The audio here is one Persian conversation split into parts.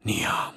نیام.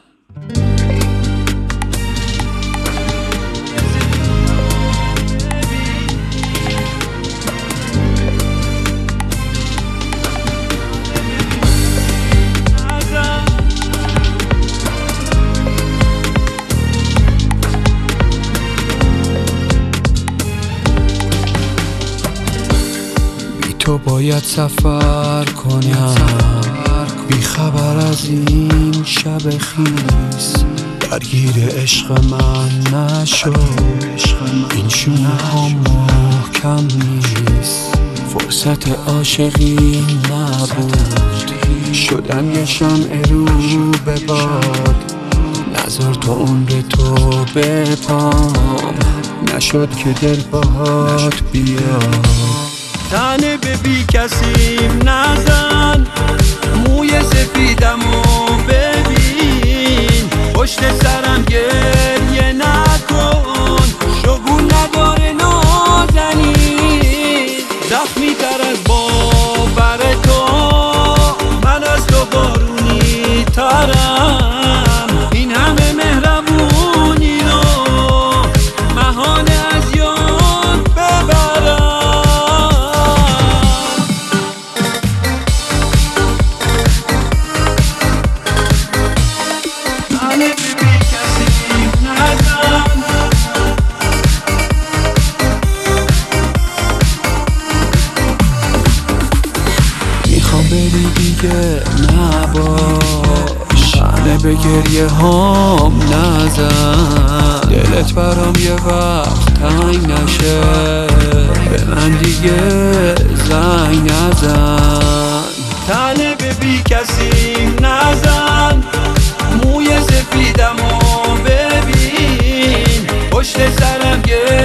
تو باید سفر کنم، بی خبر از این شب خیس، درگیر عشق من نشو، این شونه ها محکم نیست. فرصت عاشقی نبود، شدم یه شمع رو به باد، نذار تو عمر تو به پام، نشد که دل باهات بیاد. تنه به بی کسیم نزن، موی سفیدمو ببین، پشت سرم گریه نکن، شگون نداره نازنین. زخمی تر از باور تو، من از تو بارونی ترم، این همه مهربونی رو مهانه از یاد ببرم. میخوام بری دیگه نباش، تنه به گریه هام نزن، دلت برام یه وقت تنگ نشه، به من دیگه زنگ نزن. تنه به بی کسیم نزن، موی سفیدمو ببین، پشت سرم